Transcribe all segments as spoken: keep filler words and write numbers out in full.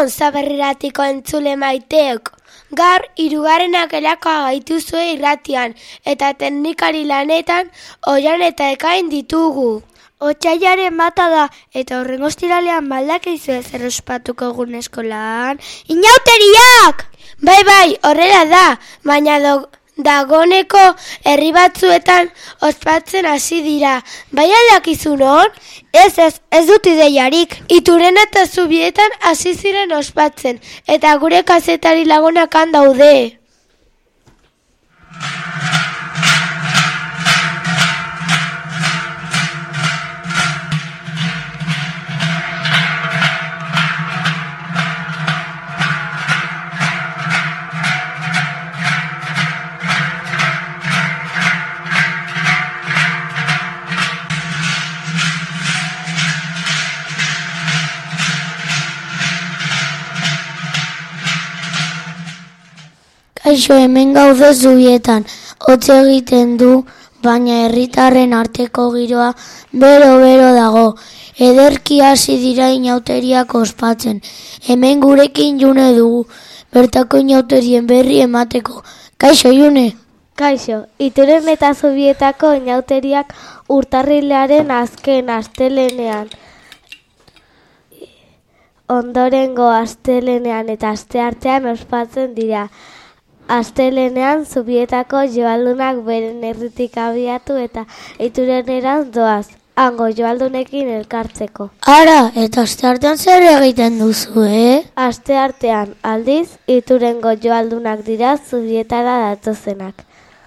Egunon, Zaberriratiko entzule maiteok. Gaur, hirugarrenak elakoa gaituzue irratian, eta teknikari lanetan Oian eta Ekain ditugu. Otsailaren bata da, eta horren ostiralean baldakizue zer ospatuko egun eskolan. Inauteriak! Bai, bai, horrela da, baina do, dagoneko herri batzuetan ospatzen hasi dira. Bai aldakizu non? Ez, ez, ez dut ideiarik. Ituren eta Zubietan hasi ziren ospatzen, eta gure kazetari lagunak han daude. Kaixo, hemen gaude Zubietan, hotz egiten du, baina herritarren arteko giroa bero-bero dago. Ederki hasi dira inauteriak ospatzen. Hemen gurekin June dugu, bertako inauterien berri emateko. Kaixo, June? Kaixo, Ituren eta Zubietako inauteriak urtarrilaren azken astelenean. Ondorengo astelenean eta asteartean ospatzen dira. Astelenean Zubietako joaldunak beren herritik abiatu eta Iturenerantz doaz, hango joaldunekin elkartzeko. Ara, eta asteartean zer egiten duzu, eh? Asteartean aldiz, Iturengo joaldunak dira Zubietara datozenak.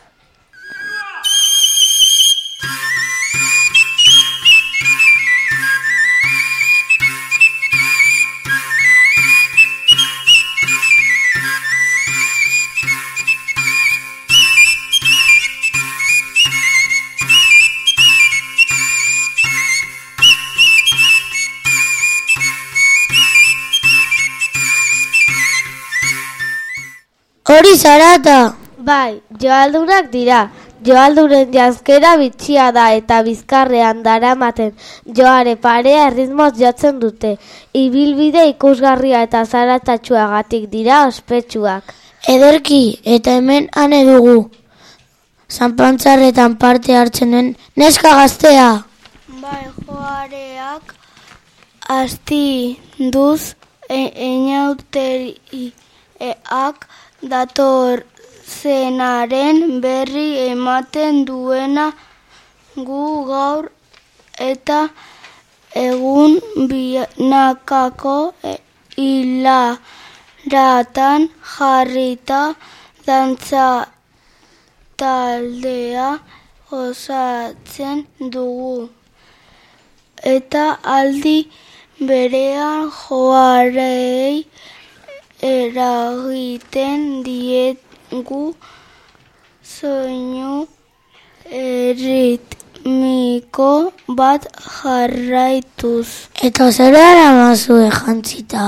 Hori zarata! Bai, joaldunak dira. Joalduren janzkera bitxia da eta bizkarrean daramaten joare parea erritmoz jotzen dute. Ibilbide ikusgarria eta zaratatsuagatik dira ospetsuak. Ederki, eta hemen ane dugu. Zanpantzarretan parte hartzenen neska gaztea. Bai, joareak asti duz enauteriak dator zenaren berri ematen duena gu gaur eta egun binakako hilaratan jarrita dantza taldea osatzen dugu. Eta aldi berean joarei eragiten diegu soinu erritmiko bat jarraituz. Eta zer eramazue jantzita?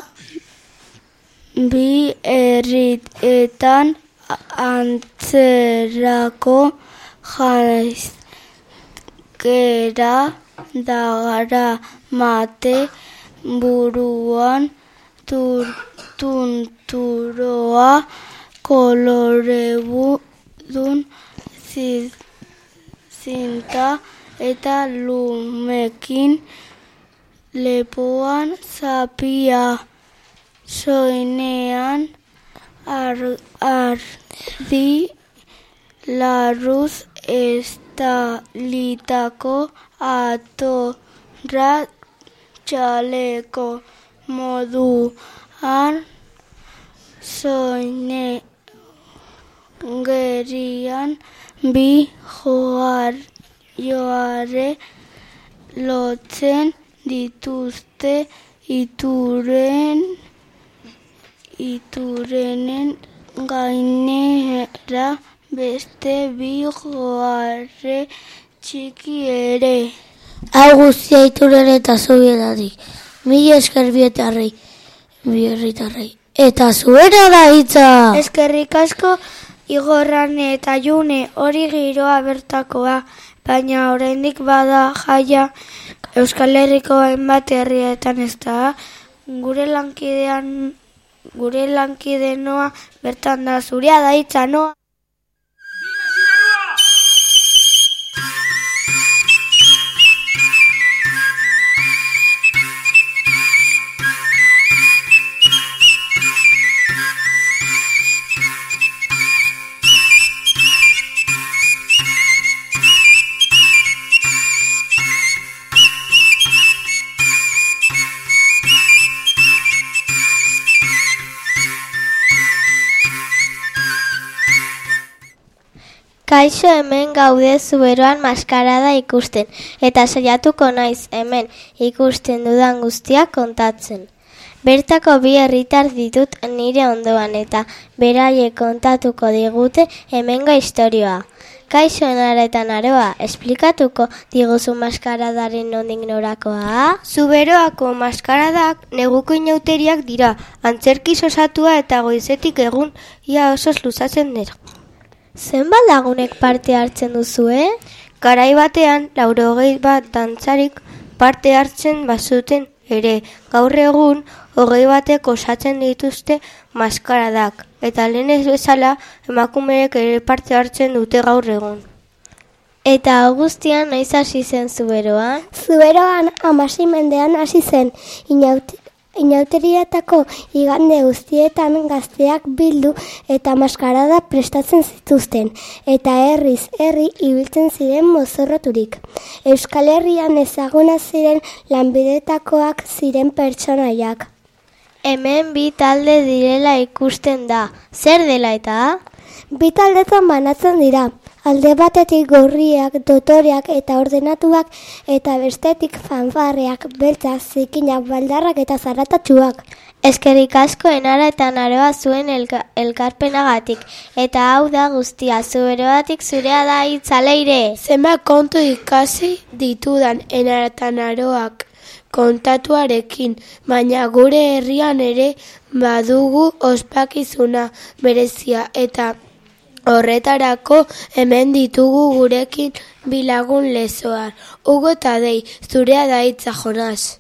Bi erritetan antzerako janzkera dagara mate buruan tunturoa koloredun zinta eta lumekin lepoan zapia soinean ardi larruz estalitako atorra txaleko moduan soine gerian bi joar, joare lotzen dituzte ituren iturenen gainera beste bi joare txiki ere. Hau guztia Ituren eta Zubietatik. Mila esker bietarrei, bi herritarrei. Eta zuena da hitza! Eskerrik asko Igorrane eta June hori giroa bertakoa, baina oraindik bada jaia Euskal Herriko hainbat herrietan ez da, Gure lankidean, gure lankide Noa bertan da, zurea da hitza, Noa. Kaixo, hemen gaude Zuberoan maskarada ikusten, eta saiatuko naiz hemen ikusten dudan guztia kontatzen. Bertako bi herritar ditut nire ondoan eta beraiek kontatuko digute hemengo istorioa. Kaixo, Enara eta Naroa, esplikatuko diguzu maskaradaren nondik norakoa? Zuberoako maskaradak neguko inauteriak dira, antzerkiz osatua eta goizetik egun ia osoz luzatzen dira. Zenbat lagunek parte hartzen duzue? Garai batean, laurogei bat dantzarik parte hartzen bazuten ere, gaur egun, hogei batek osatzen dituzte maskaradak, eta lehen ez bezala emakumeek ere parte hartzen dute gaur egun. Eta Augustian noiz hasi zen Zuberoan? Zuberoan hamasei mendean hasi zen, inaute, inauteriatako igande guztietan gazteak bildu eta maskarada prestatzen zituzten, eta herriz herri ibiltzen ziren mozorroturik. Euskal Herrian ezaguna ziren lanbidetakoak ziren pertsonaiak. Hemen bi talde direla ikusten da. Zer dela eta? Bi taldetan banatzen dira. Alde batetik gorriak, dotoreak eta ordenatuak, eta bestetik fanfarreak, beltzak, zikinak, baldarrak eta zaratatsuak. Eskerrik asko Enara eta Naroa zuen elka, elkarpenagatik, eta hau da guztia, Zuberoatik zurea da hitza Leire. Zenbat kontu ikasi ditudan Enara eta Naroak kontatuarekin, baina gure herrian ere badugu ospakizuna berezia eta horretarako hemen ditugu gurekin bilagun lezoar. Hugo eta Dei, zurea da hitza Jonas.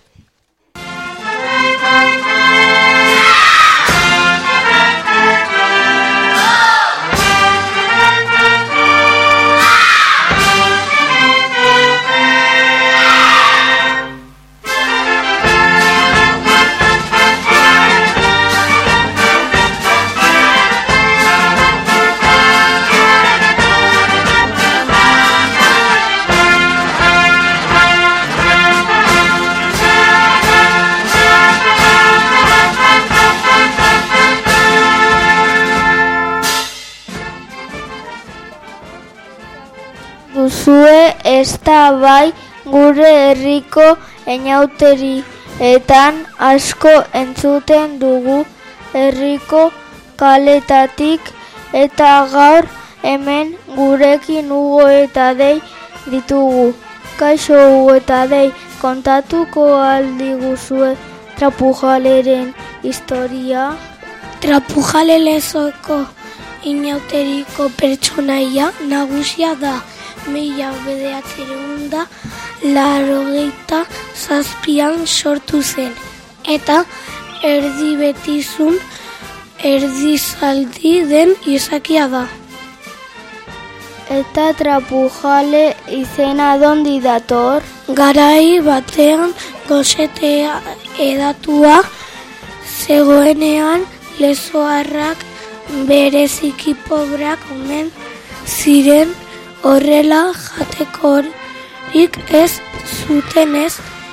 Duzue ez da bai gure herriko inauterietan asko entzuten dugu herriko kaletatik, eta gaur hemen gurekin Hugo eta Dei ditugu. Kaixo Hugo eta Dei, kontatuko aldiguzue Trapujaleren historia? Trapujale Lezoko inauteriko pertsonaia nagusia da. Mila bederatziehun eta laurogeita zazpian sortu zen, eta erdi betizun, erdi zaldi den izakia da. Eta Trapujale izena dondi dator? Garai batean gosetea edatua zegoenean lezoarrak bereziki pobrak omen ziren, horrela jatekorik ez zutenez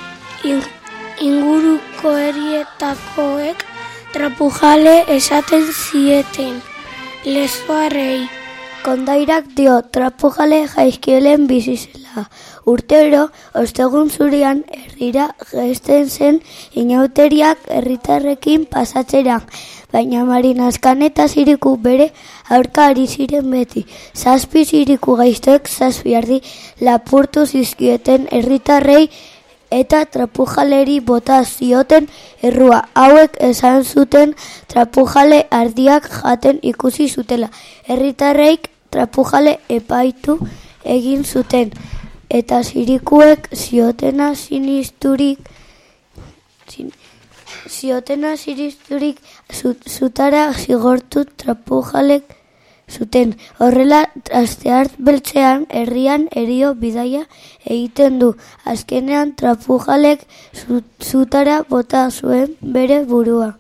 inguruko herrietakoek Trapujale esaten zieten lezoarrei. Kondairak dio Trapujale jaizkielen bizi zela. Urtero, ostegun zurian herrira jaisten zen inauteriak herritarrekin pasatzera, baina Marinaskan eta Ziriku bere aurka ari ziren beti. Zazpi Ziriku gaiztoek zazpi ardi lapurtu zizkieten herritarrei eta Trapujaleri bota zioten errua. Hauek esan zuten Trapujale ardiak jaten ikusi zutela. Herritarreik Trapujale epaitu egin zuten, eta Zirikuek ziotena sinisturik zin, ziotena ziristurik zutara zigortu trapujalek zuten. Horrela, Asteart beltzean herrian erio bidaia egiten du. Azkenean trapujalek zutara bota zuen bere burua.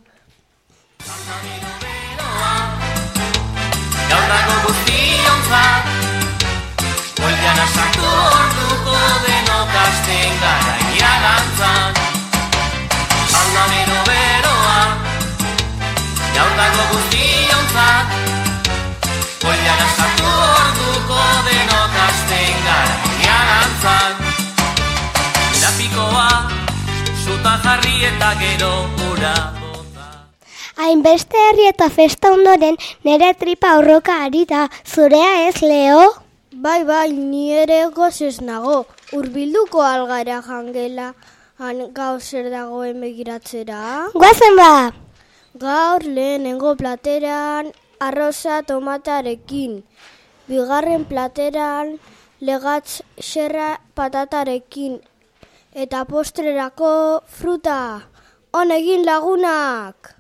Gaur dago guztionzat, bueltan asartu orduko denok hasten gara iragantzan. Alda bero beroa, gaur dago guztionzat, bueltan asartu orduko denok hasten gara iragantzan. Lapikoa, sutan jarri eta gero ura. Hainbeste herri eta festa ondoren nire tripa horroka ari da, zurea ez, Leo? Bai, bai, ni ere gozez nago, hurbilduko algara jangela, han gaur zer dagoen begiratzera. Guazen ba! Gaur lehenengo plateran arroza tomatarekin, bigarren plateran legatz xerra patatarekin, eta postrerako fruta, honegin lagunak!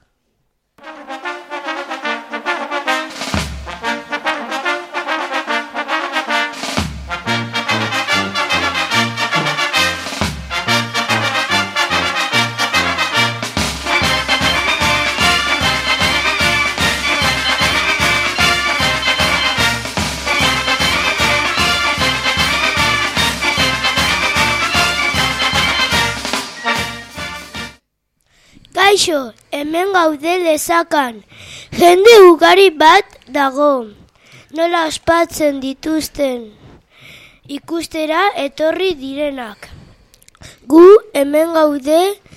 Kaixo, hemen gaude lezakan. Jende ugari bat dago. Nola ospatzen dituzten ikustera etorri direnak. Gu hemen gaude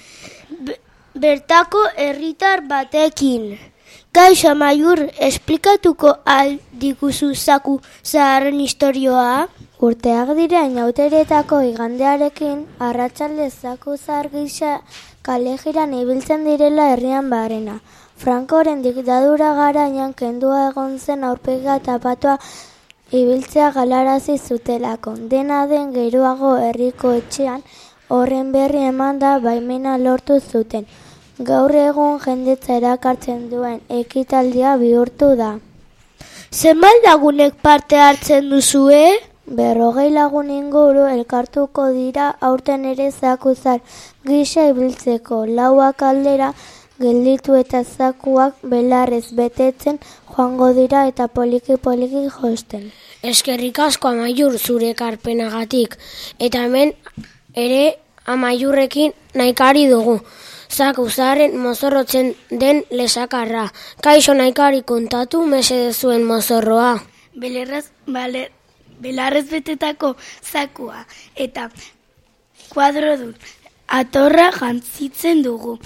bertako herritar batekin. Kaixo Amaiur, esplikatuko al diguzu zaku zaharren historioa? Urteak dira inauteretako igandearekin, arratsalde zaku zahar gisa kale jiran ibiltzen direla herrian barrena. Frankoren diktadura garaian kendua egon zen aurpega eta patua ibiltzea galarazi zutelako. Dena den geroago herriko etxean horren berri emanda baimena lortu zuten. Gaur egun jendetza erakartzen duen ekitaldia bihurtu da. Zenbat lagunek parte hartzen duzue? Berrogei lagun inguru elkartuko dira aurten ere zakuzar gisa ibiltzeko. Lauak aldera gelditu eta zakuak belarrez betetzen joango dira eta poliki-poliki josten. Eskerrik asko Amaiur zure ekarpenagatik. Eta hemen ere Amaiurrekin nahikari dugu. Zakuzarren mozorrotzen den lesakarra. Kaixo nahikari kontatu mesede zuen mozorroa. Belarrez, bale, belarrez betetako zakua eta kuadrodun atorra jantzitzen dugu.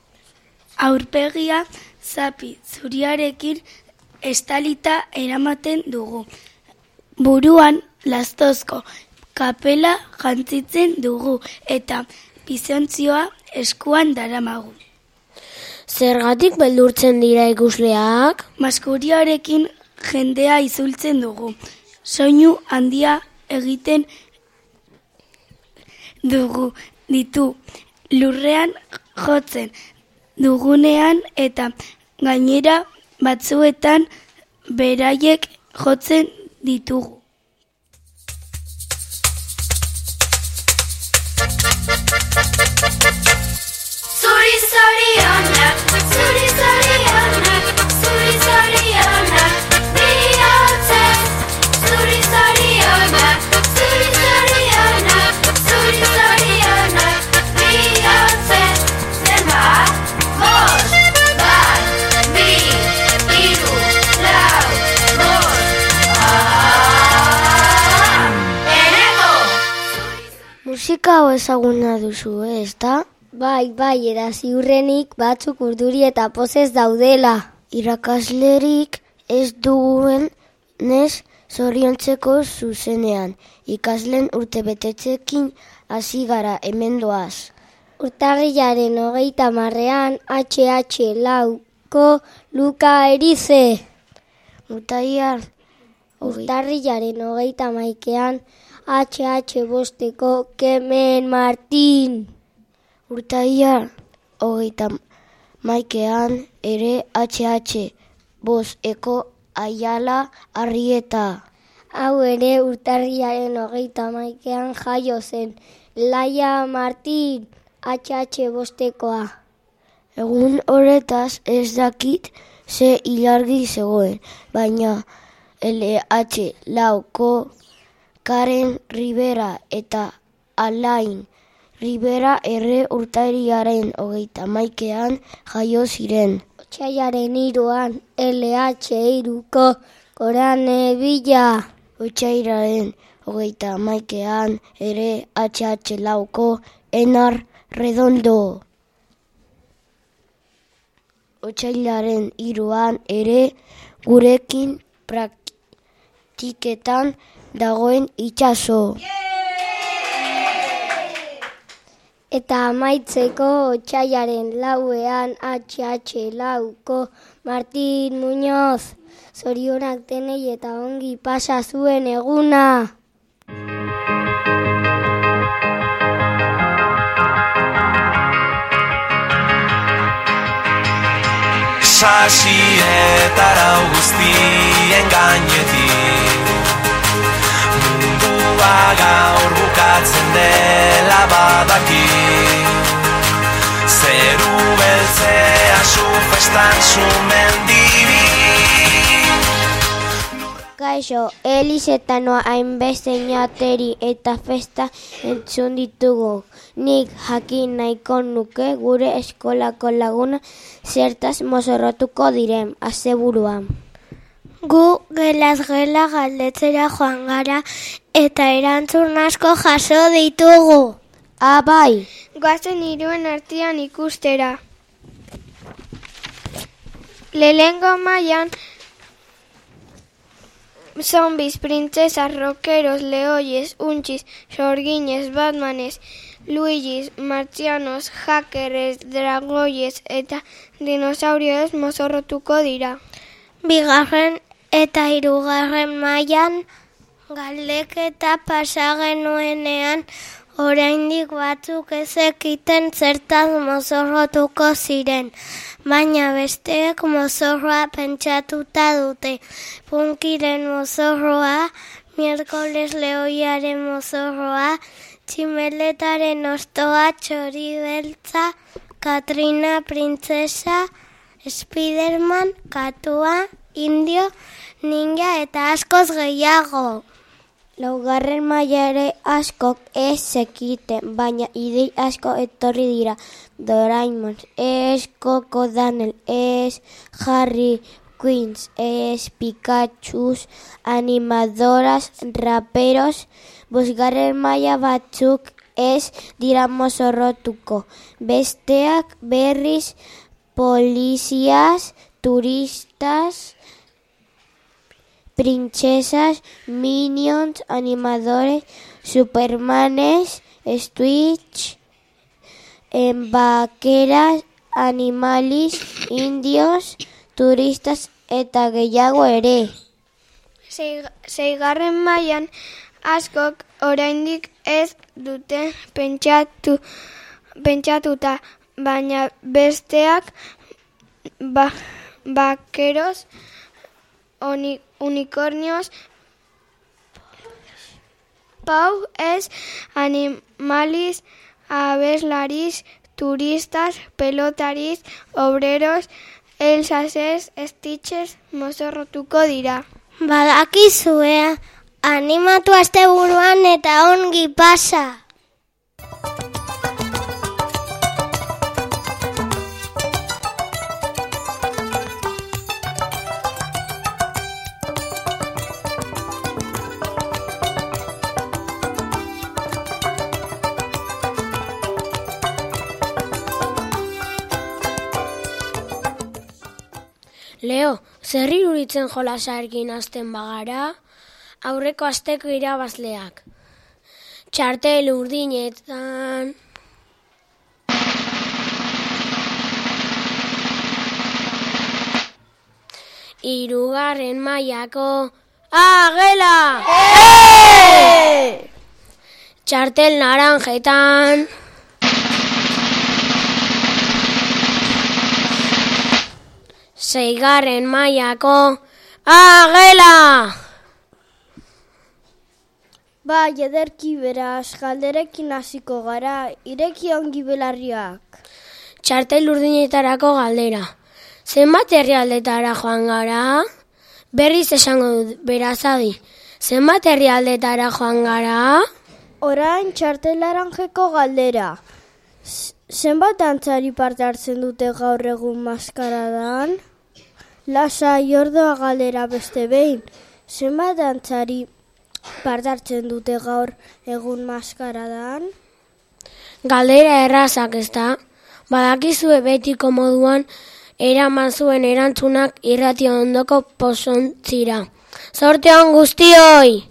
Aurpegia zapi zuriarekin estalita eramaten dugu. Buruan lastozko kapela jantzitzen dugu eta bizontzioa eskuan daramagu. Zergatik beldurtzen dira ikusleak? Maskuriarekin jendea izultzen dugu. Soinu handia egiten dugu ditu. Lurrean jotzen dugunean eta gainera batzuetan beraiek jotzen ditugu. Zuri zorionak, zuri zorionak, zuri zorionak, bihotzez. Zuri zorionak, zuri zorionak, zuri zorionak, bihotzez. Zenbat, bost, bat, bi, hiru, lau, bost, ah, eneko. Musika hau ezaguna duzu, ez da? Bai, bai, eta ziurrenik batzuk urduri eta pozez daudela. Irakaslerik ez duen nez zoriontzeko zuzenean. Ikaslen urtebetetzekin hasi gara hemen doaz. Urtarrilaren hogeita marrean H H lauko Luka Erize. Urtaiar, Urtarrilaren hogeita maikean H H bosteko Kemen Martin. Urtaiar, hogeita Maikean ere H H, Boz Eko Aiala Arrieta. Hau ere urtarriaren hogeita maikean jaio zen. Laia Martin, H H bostekoa. Egun horretaz ez dakit ze ilargi zegoen, baina L H lauko Karen Rivera eta Alain Rivera erre urtarriaren hogeita maikean jaio ziren. Otsailaren hiruan L H hiruko Gorane Villa. Otsailaren hogeita maikean ere H H lauko Enar Redondo. Otsailaren hiruan ere gurekin praktiketan dagoen itxaso. Eta amaitzeko otsailaren lauean H H lauko Martin Muñoz. Zorionak denei eta ongi pasa zuen eguna. Sasietara guztien gainetik mundua gaur bukatzen dela badaki zeru beltzea zu festan sumendibi. Kaixo, Elizetanoa hainbeste inateri eta festa entzun ditugu. Nik jakin nahiko nuke gure eskolako laguna zertaz mozorrotuko diren, asteburuan. Gu gelaz gela galdetzera joan gara eta erantzun asko jaso ditugu. Ah, bai. Goazen hiruen artean ikustera. Lehengo mailan zombies, printzesas, rockeros, leoies, untxis, sorginez, batmanes, luigis, martzianos, hackeres, dragoies eta dinosaurioez mozorrotuko dira. Bigarren eta hirugarren mailan galdeketa pasa genuenean oraindik batzuk ezekiten zertaz mozorrotuko ziren, baina besteek mozorroa pentsatuta dute. Punkiren mozorroa, miércoles leoiaren mozorroa, tximeletaren ostoa, txori beltza, Katrina printzesa, Spiderman, katua, indio, ninja eta askoz gehiago. Laugarren maila ere askok ez zekiten, baina idei asko etorri dira. Doraemon, ez Coco Daniel, ez Harry Queens, ez Pikachus, animadoras, raperos. Bosgarren maila batzuk ez dira mozorrotuko. Besteak berriz polizias, turistas, princesas, minions, animadores, supermanes, Stitch, vaqueras, animalis, indios, turistas eta gehiago ere. Seigarren mailan askok oraindik ez dute pentsatu pentsatuta, baina besteak ba, vaqueros, oni, unicornios, pau ez, animalis, abeslaris, turistas, pelotaris, obreros, elsases, stitches mozorrotuko dira. Badakizue, animatu asteburuan eta ongi pasa. Leo, zer iruritzen jolasarekin hasten bagara? Aurreko asteko irabazleak. Txartel urdinetan. Hirugarren mailako. Ah, gela! Hey! Txartel naranjetan. seigarren mailako agela! Bai, ederki beraz, galderekin hasiko gara, ireki ongi belarriak. Txartel urdinetarako galdera. Zenbat herrialdetara joan gara? Berriz esango dut, beraz adi. Zenbat herrialdetara joan gara? Orain txartel laranjeko galdera. Zenbat dantzari parte hartzen dute gaur egun maskaradan? Lasai ordoa galdera beste behin. Zenbat dantzari parte hartzen dute gaur egun maskaradan? Galdera errazak ez da? Badakizue betiko moduan eraman zuen erantzunak irrati ondoko posontzira. Zorte on guztioi!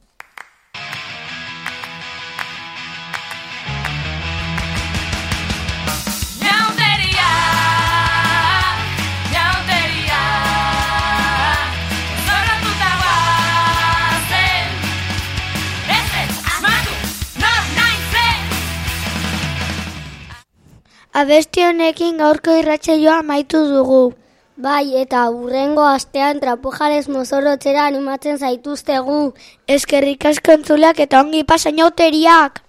Abesti honekin gaurko irratsaioa amaitu dugu. Bai, eta hurrengo astean trapujarez mozorrotzera animatzen zaituztegu. Eskerrik asko entzuleak eta ongi pasa inauteriak!